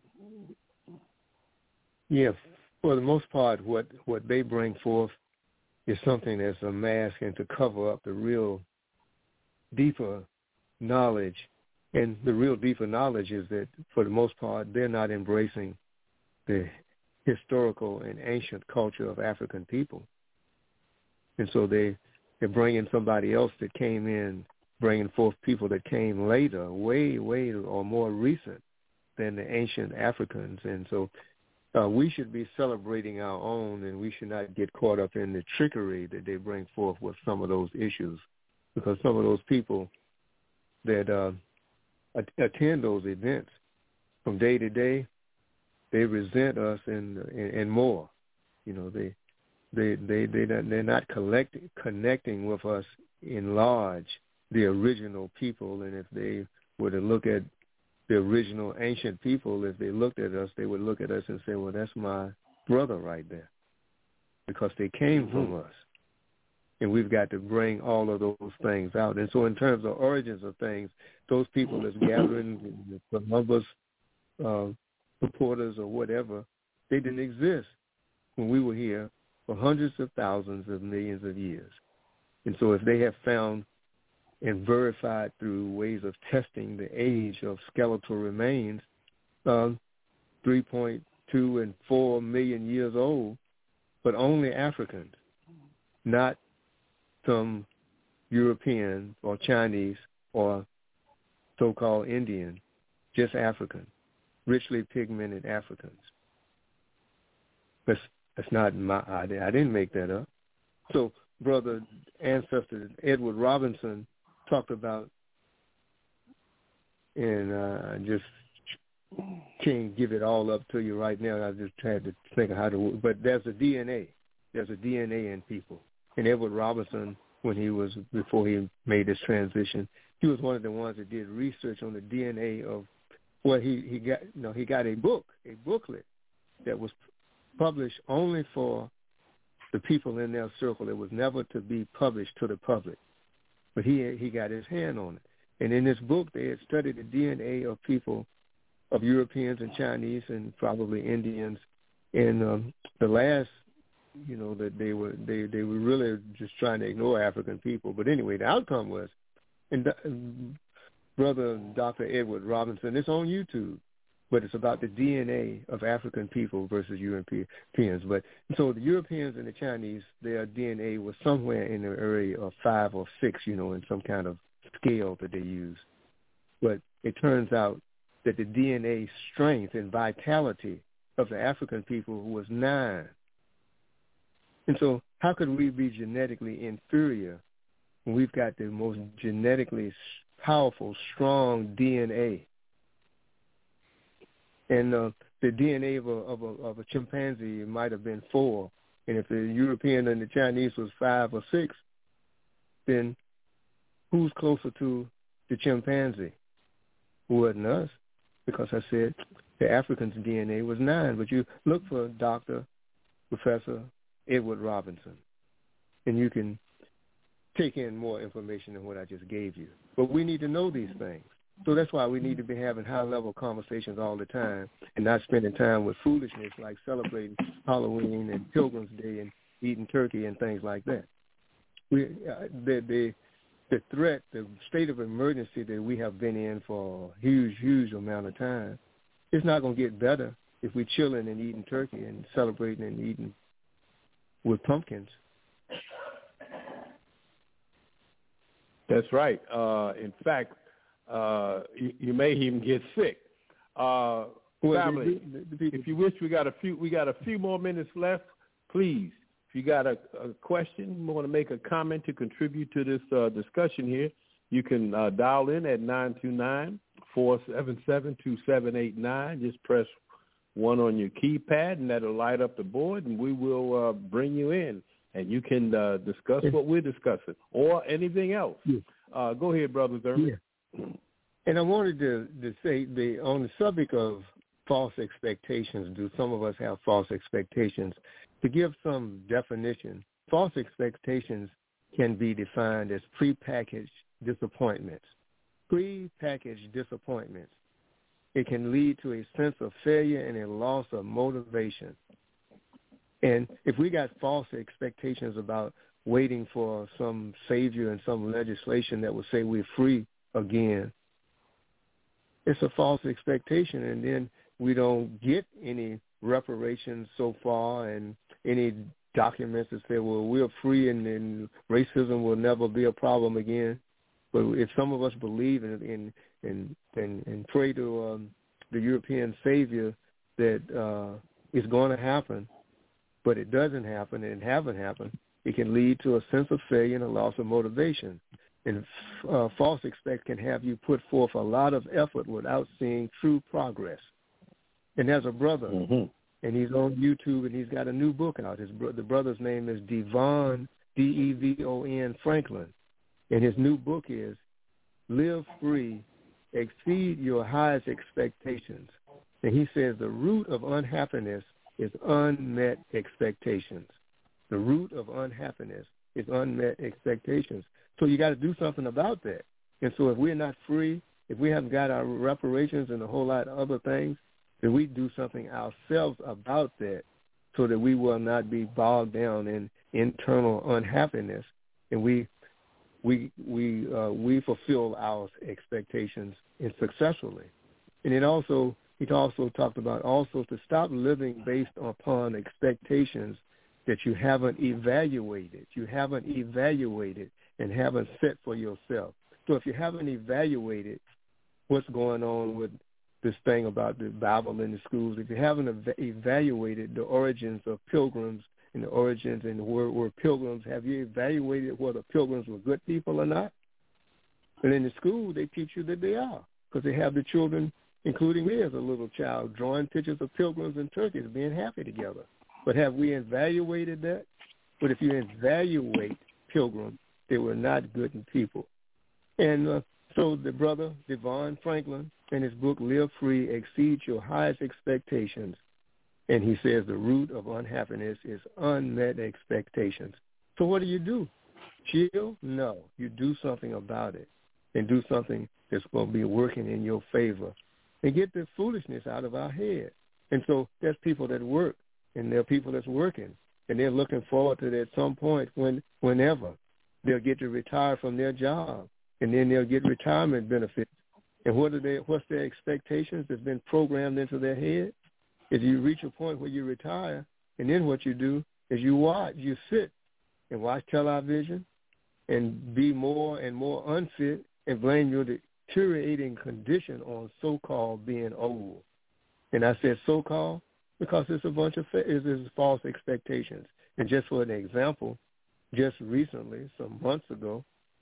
Yeah, for the most part, what what they bring forth is something that's a mask and to cover up the real deeper knowledge. And the real deeper knowledge is that for the most part, they're not embracing the historical and ancient culture of African people. And so they, they're bringing somebody else that came in, bringing forth people that came later, way, way or more recent than the ancient Africans. And so uh, we should be celebrating our own, and we should not get caught up in the trickery that they bring forth with some of those issues, because some of those people that uh, attend those events from day to day, they resent us and, and and more. You know, they they they they they're not collecting connecting with us in large, the original people. And if they were to look at the original ancient people, if they looked at us, they would look at us and say, "Well, that's my brother right there," because they came mm-hmm. from us. And we've got to bring all of those things out. And so, in terms of origins of things, those people that's gathering the Columbus uh, supporters or whatever, they didn't exist when we were here for hundreds of thousands of millions of years. And so if they have found and verified through ways of testing the age of skeletal remains, um, three point two and four million years old, but only Africans, not some European or Chinese or so-called Indian, just African. Richly pigmented Africans. That's that's not my idea. I didn't make that up. So, brother ancestor Edward Robinson talked about, and uh, I just can't give it all up to you right now. I just had to think of how to. But there's a D N A. There's a D N A in people. And Edward Robinson, when he was before he made this transition, he was one of the ones that did research on the D N A of. Well, he, he got you know he got a book, a booklet that was published only for the people in their circle. It was never to be published to the public, but he he got his hand on it. And in this book, they had studied the D N A of people, of Europeans and Chinese and probably Indians. And um, the last, you know, that they were they they were really just trying to ignore African people. But anyway, the outcome was, and. and Brother Doctor Edward Robinson, it's on YouTube, but it's about the D N A of African people versus Europeans. But so the Europeans and the Chinese, their D N A was somewhere in the area of five or six, you know, in some kind of scale that they use. But it turns out that the D N A strength and vitality of the African people was nine. And so how could we be genetically inferior when we've got the most genetically powerful, strong D N A, and uh, the D N A of a, of a of a chimpanzee might have been four, and if the European and the Chinese was five or six, then who's closer to the chimpanzee? It wasn't us, because I said the African's D N A was nine. But you look for Doctor Professor Edward Robinson, and you can take in more information than what I just gave you. But we need to know these things. So that's why we need to be having high-level conversations all the time and not spending time with foolishness like celebrating Halloween and Pilgrim's Day and eating turkey and things like that. We uh, the the the threat, the state of emergency that we have been in for a huge, huge amount of time, it's not going to get better if we're chilling and eating turkey and celebrating and eating with pumpkins. That's right. Uh, in fact, uh, you, you may even get sick. Uh, well, family, the, the, the people, if you wish, we got a few. We got a few more minutes left. Please, if you got a, a question, you want to make a comment to contribute to this uh, discussion here, you can uh, dial in at nine two nine, four seven seven, two seven eight nine. Just press one on your keypad, and that'll light up the board, and we will uh, bring you in. And you can uh, discuss what we're discussing or anything else. Yeah. Uh, go ahead, Brother Thurman. Yeah. And I wanted to, to say, the, on the subject of false expectations, do some of us have false expectations? To give some definition, false expectations can be defined as prepackaged disappointments. Prepackaged disappointments. It can lead to a sense of failure and a loss of motivation. And if we got false expectations about waiting for some savior and some legislation that would say we're free again, it's a false expectation, and then we don't get any reparations so far and any documents that say, well, we're free and, and racism will never be a problem again. But if some of us believe in in in, in, in pray to um, the European savior that uh, it's going to happen, but it doesn't happen and it haven't happened, it can lead to a sense of failure and a loss of motivation. And uh, false expect can have you put forth a lot of effort without seeing true progress. And there's a brother, mm-hmm. and he's on YouTube, and he's got a new book out. His bro- the brother's name is Devon, D E V O N Franklin, and his new book is Live Free, Exceed Your Highest Expectations. And he says the root of unhappiness is unmet expectations. The root of unhappiness is unmet expectations. So you got to do something about that. And so if we're not free, if we haven't got our reparations and a whole lot of other things, then we do something ourselves about that so that we will not be bogged down in internal unhappiness, and we we we uh, we fulfill our expectations and successfully. And it also he also talked about also to stop living based upon expectations that you haven't evaluated. You haven't evaluated and haven't set for yourself. So if you haven't evaluated what's going on with this thing about the Bible in the schools, if you haven't ev- evaluated the origins of pilgrims and the origins and the word, word pilgrims, have you evaluated whether pilgrims were good people or not? And in the school, they teach you that they are, because they have the children, including me as a little child, drawing pictures of pilgrims and turkeys being happy together. But have we evaluated that? But if you evaluate pilgrims, they were not good people. And uh, so the brother, Devon Franklin, in his book, Live Free, Exceed Your Highest Expectations, and he says the root of unhappiness is unmet expectations. So what do you do? Chill? No. You do something about it, and do something that's going to be working in your favor, and get the foolishness out of our head. And so there's people that work, and there are people that's working, and they're looking forward to that at some point when, whenever they'll get to retire from their job, and then they'll get retirement benefits. And what are they, what's their expectations that's been programmed into their head? Is you reach a point where you retire, and then what you do is you watch, you sit and watch television and be more and more unfit and blame your deteriorating condition on so-called being old. And I said so-called because it's a bunch of it's, it's false expectations. And just for an example, just recently, some months ago,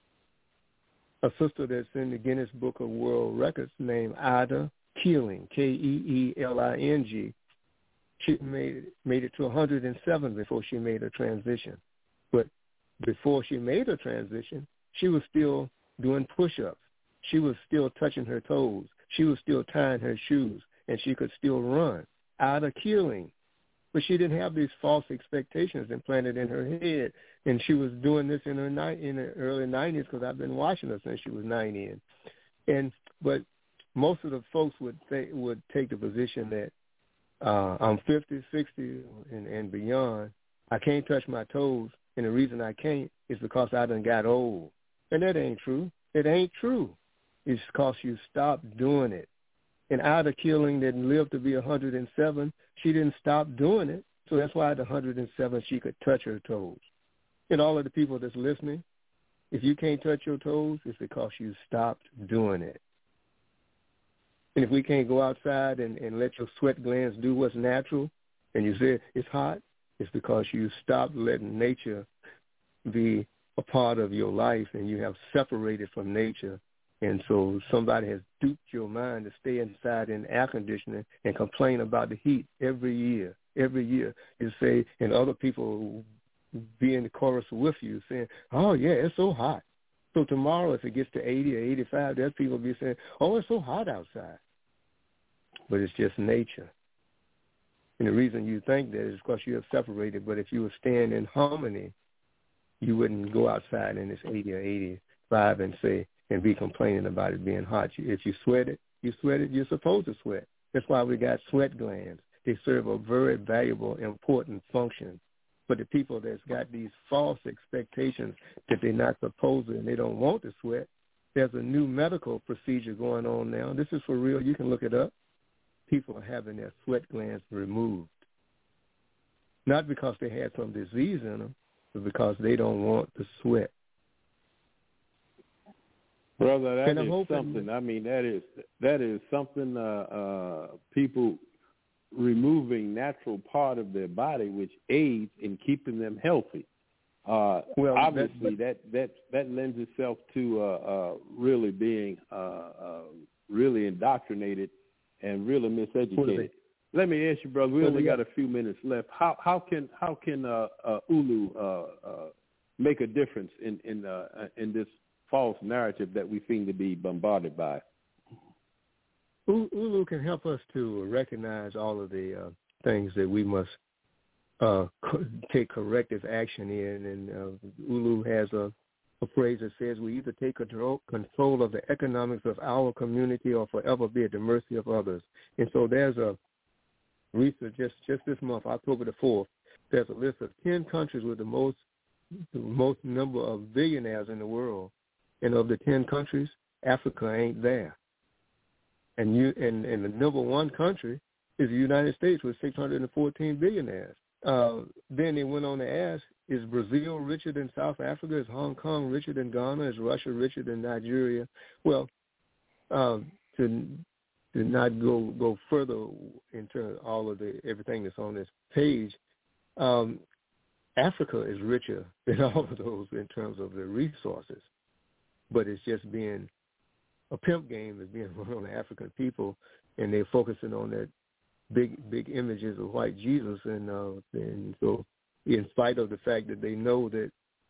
a sister that's in the Guinness Book of World Records named Ida Keeling, K E E L I N G, she made, made it to one hundred seven before she made a transition. But before she made a transition, she was still doing push-ups. She was still touching her toes. She was still tying her shoes, and she could still run. Ida Keeling. But she didn't have these false expectations implanted in her head, and she was doing this in her ni- in her early nineties because I've been watching her since she was ninety. And, and but most of the folks would th- would take the position that uh, I'm fifty, sixty, and, and beyond. I can't touch my toes, and the reason I can't is because I done got old. And that ain't true. It ain't true. It's because you stopped doing it. And Ida Killing that lived to be one hundred seven, she didn't stop doing it. So that's why at one hundred seven she could touch her toes. And all of the people that's listening, if you can't touch your toes, it's because you stopped doing it. And if we can't go outside and, and let your sweat glands do what's natural, and you say it's hot, it's because you stopped letting nature be a part of your life, and you have separated from nature. And so somebody has duped your mind to stay inside in air conditioning and complain about the heat every year. Every year you say, and other people be in the chorus with you saying, oh, yeah, it's so hot. So tomorrow if it gets to eighty or eighty-five, there's people be saying, oh, it's so hot outside. But it's just nature. And the reason you think that is because you have separated. But if you were staying in harmony, you wouldn't go outside and it's eighty or eighty-five and say, and be complaining about it being hot. If you sweat it, you sweat it, you're supposed to sweat. That's why we got sweat glands. They serve a very valuable, important function. But the people that's got these false expectations that they're not supposed to and they don't want to sweat, there's a new medical procedure going on now. This is for real. You can look it up. People are having their sweat glands removed. Not because they had some disease in them, but because they don't want to sweat. Brother, that and is hoping, something. I mean, that is that is something. Uh, uh, people removing natural part of their body, which aids in keeping them healthy. Uh, well, obviously, that, that that lends itself to uh, uh, really being uh, uh, really indoctrinated and really miseducated. Let me ask you, brother. We only got a few minutes left. How how can how can uh, uh, Ulu uh, uh, make a difference in in uh, in this false narrative that we seem to be bombarded by? Ulu can help us to recognize all of the uh, things that we must uh, co- take corrective action in. And uh, Ulu has a, a phrase that says, we either take control, control of the economics of our community or forever be at the mercy of others. And so there's a research just, just this month, October the fourth, there's a list of ten countries with the most the most number of billionaires in the world. And of the ten countries, Africa ain't there. And you and, and the number one country is the United States with six hundred fourteen billionaires. Uh, then they went on to ask, is Brazil richer than South Africa? Is Hong Kong richer than Ghana? Is Russia richer than Nigeria? Well, um, to to not go go further into all of the everything that's on this page, um, Africa is richer than all of those in terms of the resources, but it's just being a pimp game is being run on the African people, and they're focusing on that big, big images of white Jesus. And, uh, and so in spite of the fact that they know that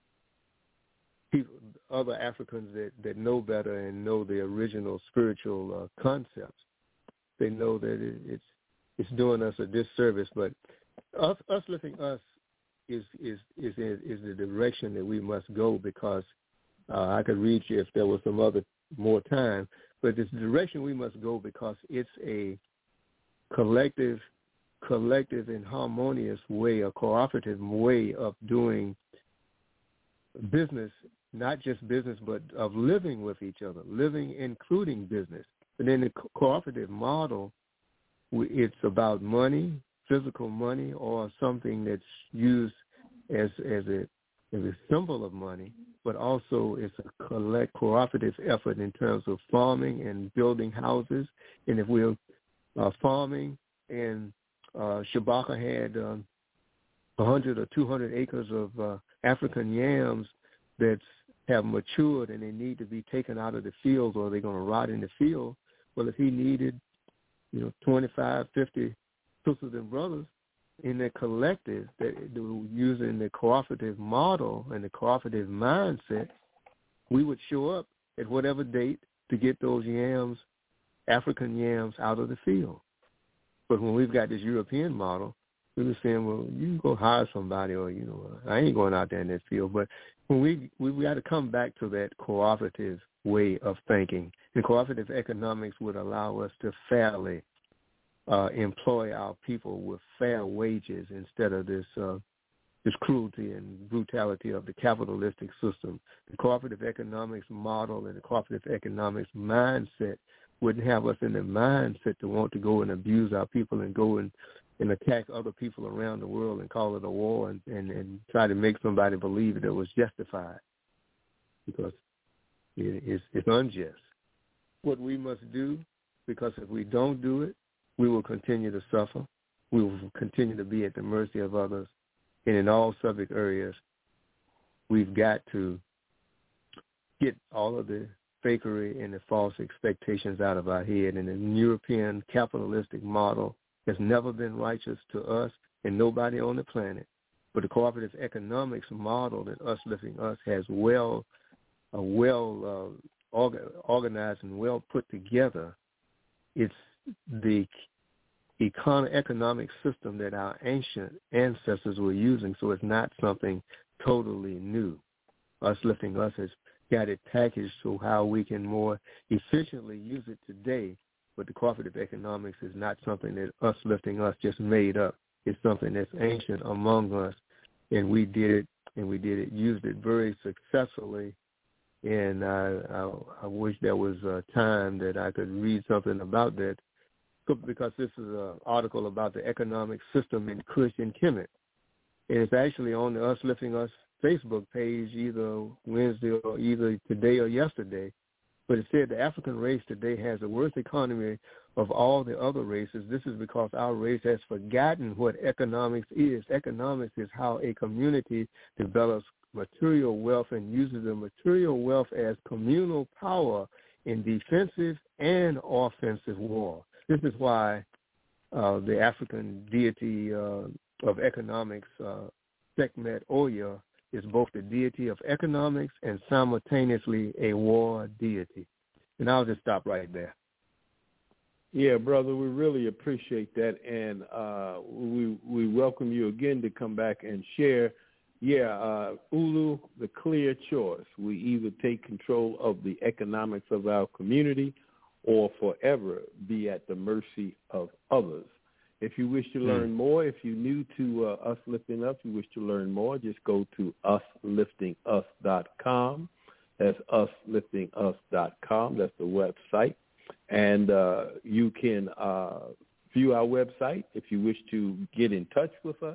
people, other Africans that, that know better and know the original spiritual uh, concepts, they know that it, it's it's doing us a disservice. But us, us lifting us is, is, is, is the direction that we must go, because uh, I could read you if there was some other more time, but it's the direction we must go, because it's a collective, collective and harmonious way, a cooperative way of doing business, not just business, but of living with each other, living including business. And in the co- cooperative model, we, it's about money, physical money, or something that's used as as a as a symbol of money, but also it's a collect cooperative effort in terms of farming and building houses. And if we're uh, farming, and uh, Shabaka had um, one hundred or two hundred acres of uh, African yams that have matured and they need to be taken out of the fields or they're going to rot in the field, well, if he needed, you know, twenty-five, fifty sisters and brothers in the collective, that using the cooperative model and the cooperative mindset, we would show up at whatever date to get those yams, African yams, out of the field. But when we've got this European model, we were saying, well, you can go hire somebody, or, you know, I ain't going out there in that field. But when we we got to come back to that cooperative way of thinking. And cooperative economics would allow us to fairly uh, employ our people with fair wages instead of this uh, this cruelty and brutality of the capitalistic system. The cooperative economics model and the cooperative economics mindset wouldn't have us in the mindset to want to go and abuse our people and go and, and attack other people around the world and call it a war and, and, and try to make somebody believe that it was justified, because it, it's, it's unjust. What we must do, because if we don't do it, we will continue to suffer. We will continue to be at the mercy of others. And in all subject areas, we've got to get all of the fakery and the false expectations out of our head. And the European capitalistic model has never been righteous to us and nobody on the planet. But the cooperative economics model that Us Lifting Us has well, uh, well uh, orga- organized and well put together. It's the econ- economic system that our ancient ancestors were using, so it's not something totally new. Us Lifting Us has got it packaged so how we can more efficiently use it today, but the cooperative economics is not something that Us Lifting Us just made up. It's something that's ancient among us, and we did it, and we did it, used it very successfully. And I, I, I wish there was a time that I could read something about that, because this is an article about the economic system in Kush and Kemet. And it's actually on the Us Lifting Us Facebook page either Wednesday or either today or yesterday. But it said the African race today has the worst economy of all the other races. This is because our race has forgotten what economics is. Economics is how a community develops material wealth and uses the material wealth as communal power in defensive and offensive war. This is why uh, the African deity uh, of economics, uh, Sekhmet Oya, is both the deity of economics and simultaneously a war deity. And I'll just stop right there. Yeah, brother, we really appreciate that, and uh, we we welcome you again to come back and share. Yeah, uh, Ulu, the clear choice. We either take control of the economics of our community or forever be at the mercy of others. If you wish to learn mm. more, if you're new to uh, Us Lifting Up, you wish to learn more, just go to us lifting us dot com. That's us lifting us dot com. That's the website. And uh, you can uh, view our website. If you wish to get in touch with us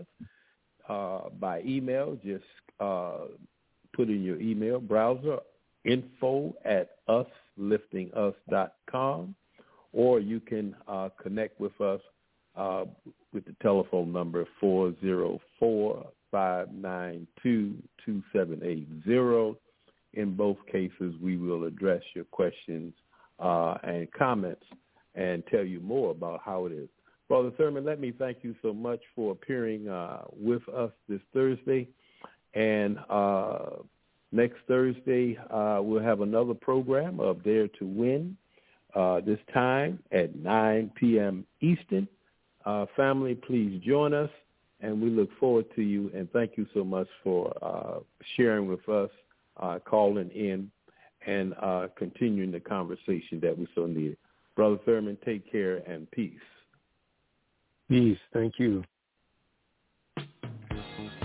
uh, by email, just uh, put in your email browser, info at us lifting us dot com, or you can uh, connect with us uh, with the telephone number four oh four, five nine two, two seven eight zero. In both cases, we will address your questions uh, and comments and tell you more about how it is. Brother Thurman, let me thank you so much for appearing uh, with us this Thursday. And uh, next Thursday, uh, we'll have another program of Dare to Win, uh, this time at nine p.m. Eastern. Uh, family, please join us, and we look forward to you. And thank you so much for uh, sharing with us, uh, calling in, and uh, continuing the conversation that we so need. Brother Thurman, take care and peace. Peace. Thank you.